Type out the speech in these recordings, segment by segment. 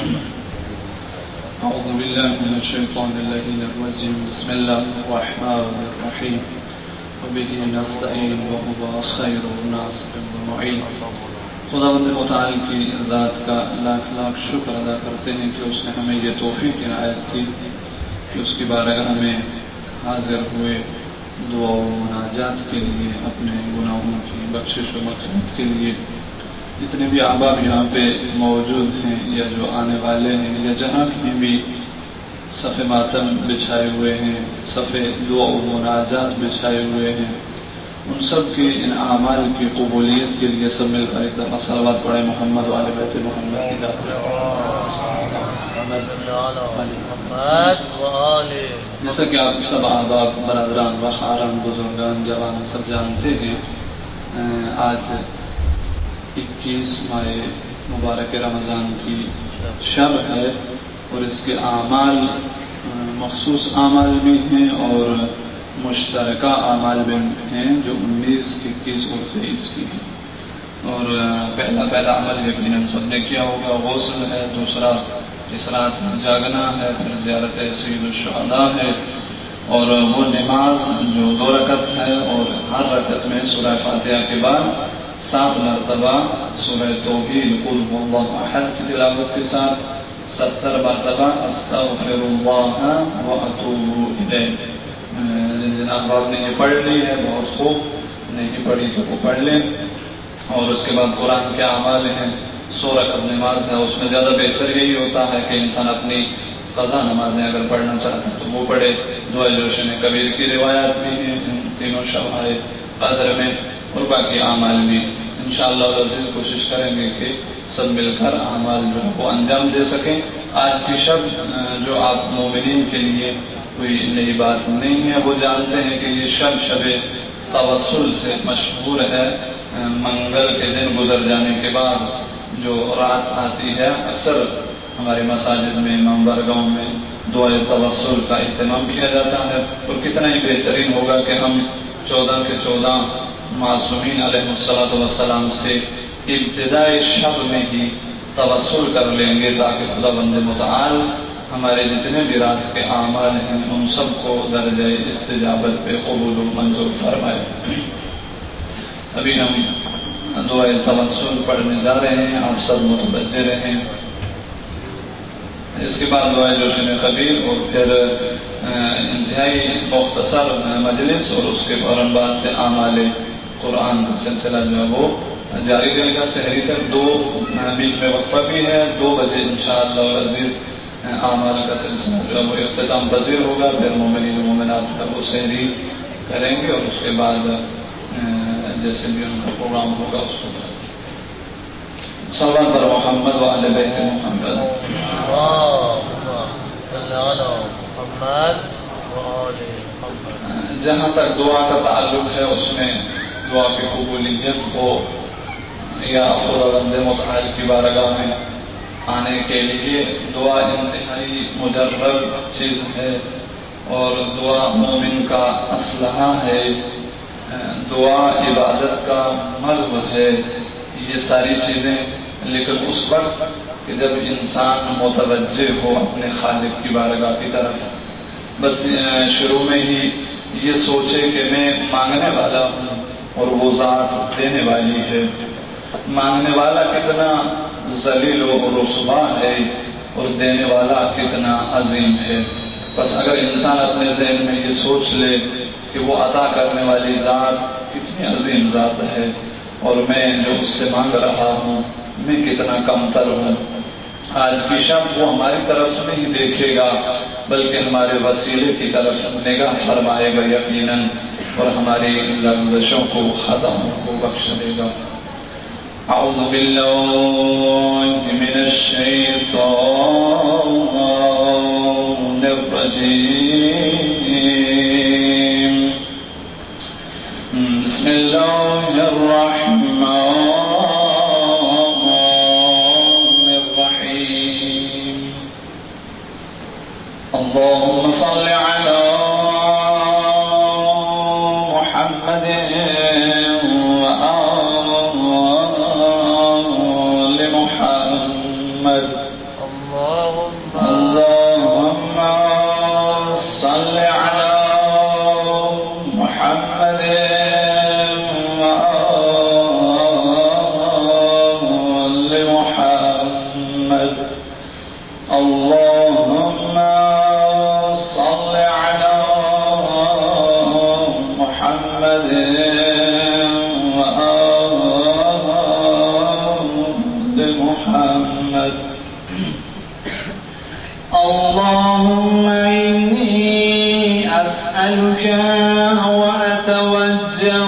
أعوذ بالله من الشيطان اللعين الرجيم. بسم الله الرحمن الرحيم. وبه نستعين وهو خير الناصر والمعين. خداوند متعال کی ذات کا لاکھ لاکھ شکر ادا کرتے ہیں کہ اس نے ہمیں یہ توفیق عنایت کی کہ اس کی بارگاہ میں حاضر ہوئے دعا و مناجات کے لیے، اپنے گناہوں کی بخشش و مغفرت کے لیے. جتنے بھی احباب یہاں پہ موجود ہیں یا جو آنے والے ہیں یا جہاں کہیں بھی صف ماتم بچھائے ہوئے ہیں، صف دعا و مناجات بچھائے ہوئے ہیں، ان سب کی ان اعمال کی قبولیت کے لیے سب مل کر ایک دفعہ صلوات پڑھیں محمد وعلی بیت محمد کی ذات. جیسا کہ آپ سب احباب برادران و خاران بزرگان جوان سب جانتے ہیں، آج 21 ماہ مبارک رمضان کی شب ہے اور اس کے اعمال مخصوص اعمال بھی ہیں اور مشترکہ اعمال بھی ہیں جو 19، 21 اور 23 کی ہیں. اور پہلا عمل یقیناً سب نے کیا ہوگا، غسل ہے. دوسرا اس رات میں جاگنا ہے. پھر زیارت سید الشہداء ہے اور وہ نماز جو 2 رکعت ہے اور ہر رکعت میں سورہ فاتحہ کے بعد 7 مرتبہ سورہ توحید قل هو اللہ احد کی تلاوت کے ساتھ 70 مرتبہ استغفر اللہ واتوب الیہ. جن احباب نے یہ پڑھ لی ہے بہت خوب، نہیں پڑھی تو وہ پڑھ لیں. اور اس کے بعد قرآن کے اعمال ہیں. 100 رکعت نماز ہے، اس میں زیادہ بہتر یہی ہوتا ہے کہ انسان اپنی قضا نمازیں اگر پڑھنا چاہتا ہے تو وہ پڑھے. دعا جوشن کبیر کی روایات بھی ہیں ان تینوں شبائے قدر میں، اور باقی اعمال بھی. انشاءاللہ العزیز کوشش کریں گے کہ سب مل کر اعمال جو ہے وہ انجام دے سکیں. آج کی شب جو آپ مومنین کے لیے کوئی نئی بات نہیں ہے، وہ جانتے ہیں کہ یہ شب توسل سے مشہور ہے. منگل کے دن گزر جانے کے بعد جو رات آتی ہے، اکثر ہمارے مساجد میں منبرگاہوں میں دعائے توسل کا اہتمام کیا جاتا ہے. اور کتنا ہی بہترین ہوگا کہ ہم 14 کے 14 معصومین علیہ السلام سے ابتدائی شب میں ہی توسل کر لیں گے تاکہ خدا بند متعال ہمارے جتنے بھی رات کے اعمال ہیں ان سب کو درجہ استجابت پہ قبول و منظور فرمائے. ابھی ہم دعائے توسل پڑھنے جا رہے ہیں، آپ سب متوجہ رہیں. اس کے بعد دعائے جوشن خبیر اور پھر انتہائی مختصر مجلس اور اس کے فوراً بعد سے اعمال قرآن کا سلسلہ جو ہے وہ جاری رہے گا سحری تک. 2 بیچ میں وقفہ بھی ہے. 2 بجے انشاءاللہ العزیز اعمال کا سلسلہ جو ہے وہ اختتام پذیر ہوگا. پھر مومنین و مومنات کا وہ سحری کریں گے اور اس کے بعد جیسے بھی ان کا پروگرام ہوگا اس کو صلوات پر محمد وعلی بیت محمد. جہاں تک دعا کا تعلق ہے اس میں دعا کی قبولیت ہو یا خداوند متعال کی بارگاہ میں آنے کے لیے دعا انتہائی مجرب چیز ہے اور دعا مومن کا اسلحہ ہے. دعا عبادت کا مرض ہے. یہ ساری چیزیں، لیکن اس وقت کہ جب انسان متوجہ ہو اپنے خالق کی بارگاہ کی طرف، بس شروع میں ہی یہ سوچے کہ میں مانگنے والا ہوں اور وہ ذات دینے والی ہے. مانگنے والا کتنا ذلیل و رسوا ہے اور دینے والا کتنا عظیم ہے. بس اگر انسان اپنے ذہن میں یہ سوچ لے کہ وہ عطا کرنے والی ذات کتنی عظیم ذات ہے اور میں جو اس سے مانگ رہا ہوں میں کتنا کمتر ہوں. آج کی شب وہ ہماری طرف نہیں دیکھے گا بلکہ ہمارے وسیلے کی طرف نگاہ فرمائے گا یقیناً، اور ہماری لغزشوں کو خطاؤں کو بخش دے گا. اعوذ باللہ من الشیطان الرجیم. بسم اللہ الرحمن الرحیم. اللهم صل على محمد وآل محمد. اللهم صل على محمد وآل محمد. اللهم صل على محمد وآل محمد. اللهم إني أسألك وأتوجه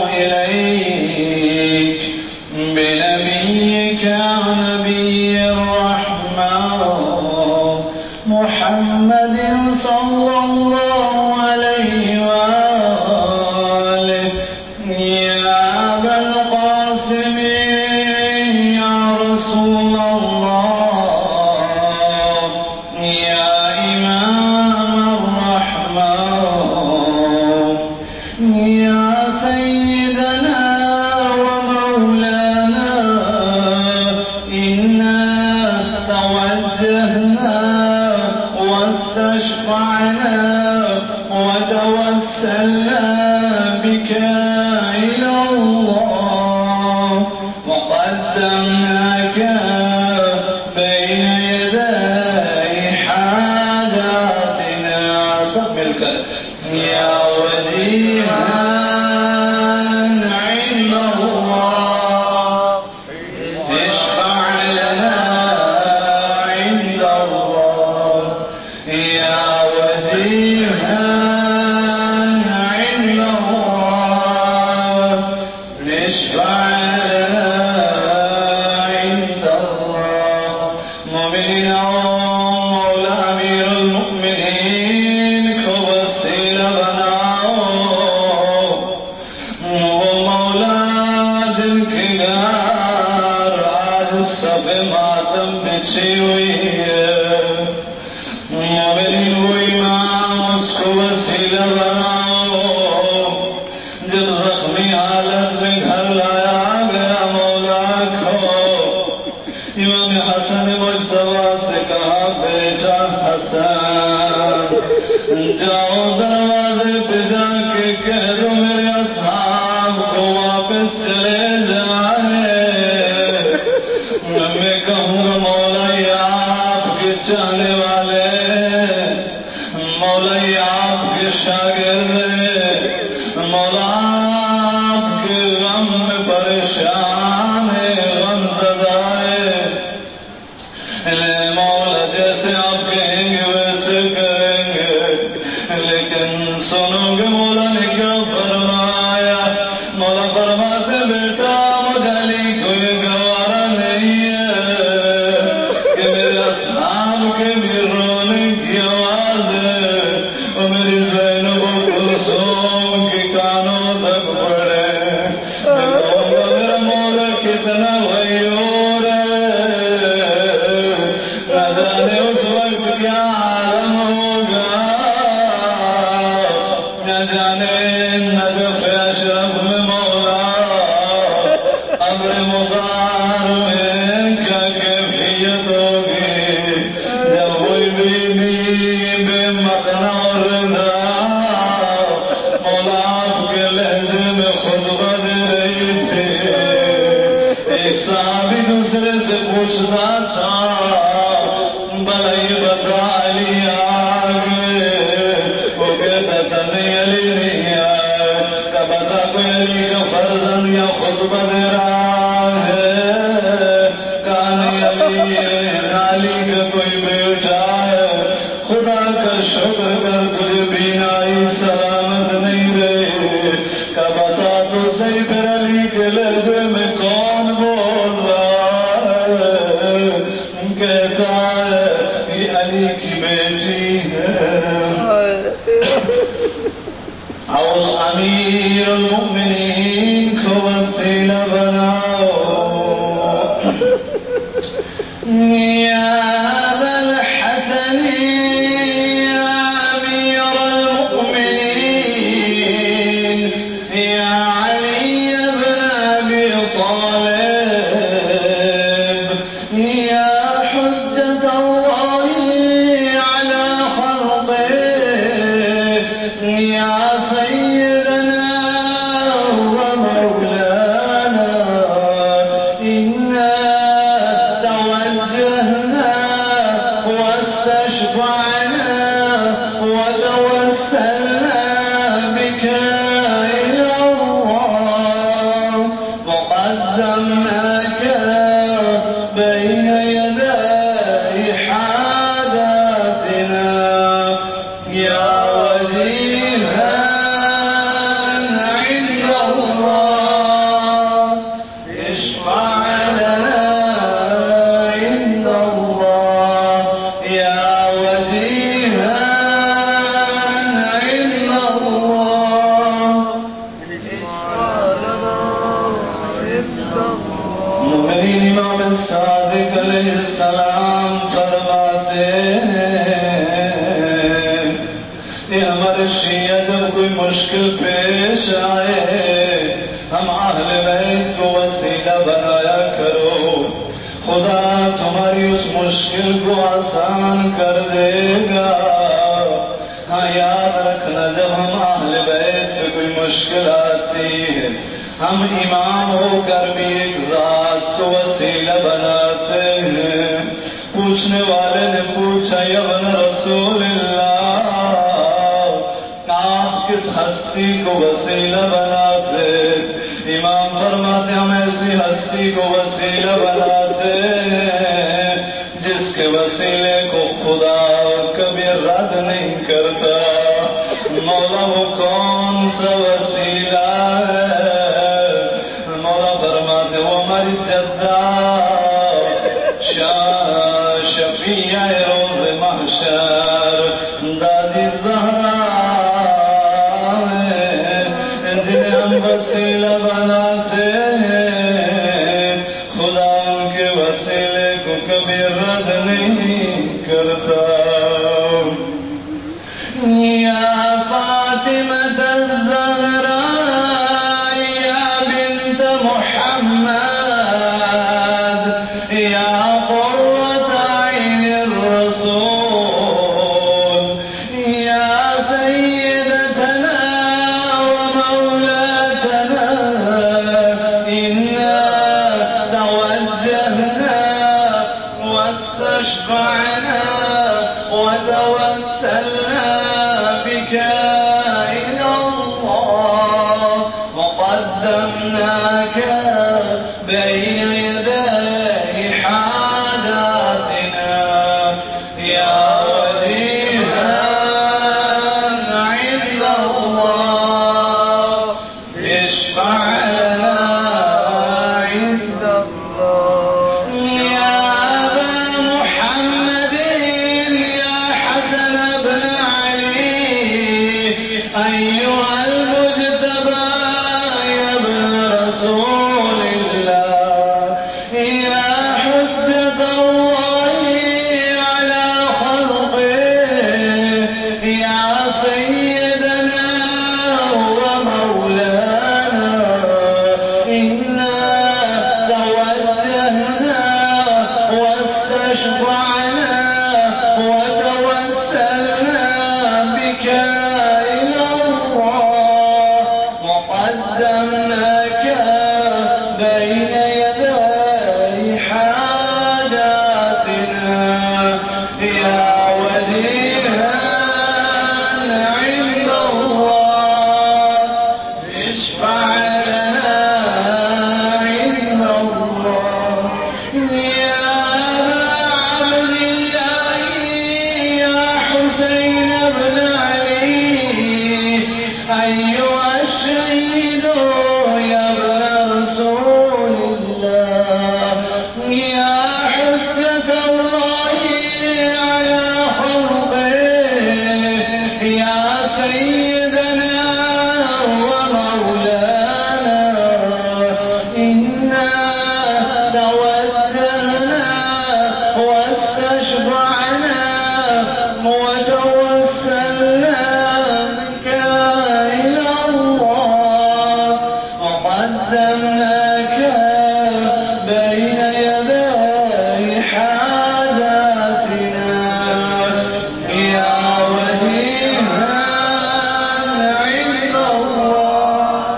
إليك بنبيك نبي الرحمة محمد صلى الله عليه وآله يا أبا القاسم يا رسول الله يا إمام الرحمة يا سيدنا ومولانا إنا توجهنا واستشفعنا وتوسلنا بك إلى الله وقدمناك بين يدي حاجاتنا. سب مل کر يا وجيها عند الله اشفع لنا عند الله يا وجيها عند الله اشفع لنا عند الله. مؤمنين مولا أمير المؤمنين کو وسیلہ بناؤ، وہ مولا جن کے گھر آج سب ماتم بچھی ہوئی ہے، مومنین وہ امام اس کو وسیلہ بناؤ. جب زخمی حالت میں گھر لایا گیا مولا کو، امام حسن مجتبیٰ سے کہا بیٹا حسن جاؤ دروازے پہ جا کے کہہ دو میرے اصحاب کو واپس چلے جائیں. میں کہوں گا مولا یہ آپ کے چاہنے والے، مولا یہ آپ کے شاگرد، مولا آپ کے غم میں پریشان ہے، غم زدہ ہے. مولا جیسے آپ کہیں گے ویسے کریں گے، لیکن سنو گے مولا نے کیا فرمایا. مولا فرماتے بیٹا مجھے علی کوئی گوارا نہیں ہے کہ میرے اصحاب کے بھی رونے کی آواز ہے اور میری زینب و کلثوم کے کانوں تک پڑے. میں کہوں گا میرا مولا کتنا غیور ہے، نہ جانے اس وقت کیا عالم ہوگا، نہ جانے نجف اشرف میں مولا ابر مطار میں کیا کیفیت ہوگی جب کوئی بی بے مقنع اور رضا مولا آپ کے لہجے میں خطبہ دے رہی تھی. ایک صحابی دوسرے سے پوچھتا تھا بھلا یہ بتا علی آگے، وہ کہتا تھا نہیں علی نہیں آئے. کہا بتا کوئی علی کا فرزند یا خطبہ دے رہا ہے؟ کہا نہیں علی کا کوئی بیٹا ہے. خدا کا شکر کر تجھے بینائی سلامت نہیں رہی. کہا بتا تو صحیح پھر علی کے لہجے میں کون بول رہا ہے؟ کہتا ہے یہ علی کی بیٹی ہے. اوس امیر المؤمنین کو وسیلہ بناؤ. یا ابا الحسن یا امیر المؤمنین یا علی ابن ابی طالب یا حجة बनाते हैं। ये हमारे शिया जब कोई मुश्किल पेश आए हम अहले बैत को वसीला बनाया करो, खुदा तुम्हारी उस मुश्किल को आसान कर देगा। हाँ याद रखना, जब हम अहले बैत पे कोई मुश्किल आती है हम इमाम होकर भी एक जात को वसीला बनाते हैं। पूछने वाले ने पूछा, या इब्न रसूलल्लाह, आप किस हस्ती को वसीला बनाते? इमाम फरमाते हम ऐसी हस्ती को वसीला बनाते हैं जिसके वसीले को खुदा कभी रद्द नहीं करता। मौला वो कौन सा वसीला है? मौला फरमाते वो हमारी जद्दा शफिया रोज़ महशर दादी ज़हरा, जिन्हें हम वसीला बनाते हैं खुदा उनके वसीले को कभी रद्द नहीं करता। या फातिमा ज़हरा या बिन्त मुहम्मद या क़ुर्रत ऐन रसूल या सय्यदतना व मौलातना, इन्ना तवज्जहना वस्तशफ़अना व तवस्सलना बिका इला अल्लाह व क़द्दमनाका बैन यदै हाजातिना या वजीहान इंद अल्लाह इश्फ़अ लना इंद अल्लाह। या अबा मुहम्मदिन या हसन इब्न अली अय्युहल मुज्तबा या इब्न रसूलिल्लाह या हुज्जतल्लाहि अला खल्क़िही या सय्यदना व मौलाना, इन्ना तवज्जहना वस्तशफ़अना व तवस्सलना बिका इला अल्लाह व क़द्दमनाका बैन यदै हाजातिना या वजीहान इंद अल्लाह इश्फ़अ लना इंद अल्लाह। या अबा अब्दिल्लाह या हुसैन इब्न अली अय्युहश शहीद या इब्न रसूलिल्लाह या हुज्जतल्लाहि अला खल्क़िही या सय्यदना व मौलाना, इन्ना तवज्जहना वस्तशफ़अना व तवस्सलना बिका इला अल्लाह व क़द्दमनाका बैन यदै हाजातिना या वजीहान इंद अल्लाह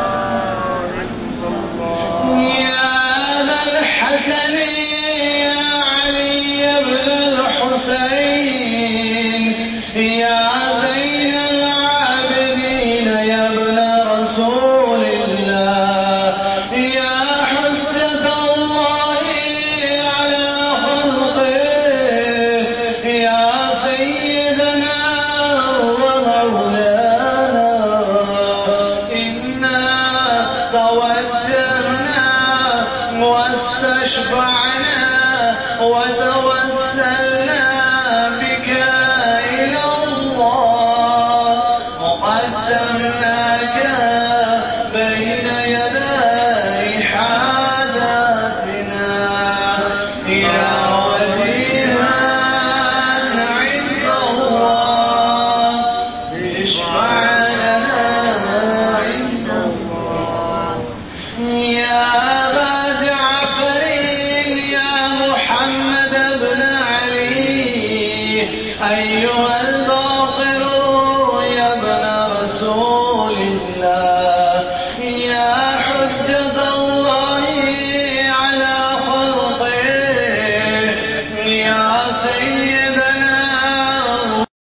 या अबल हसन या أيها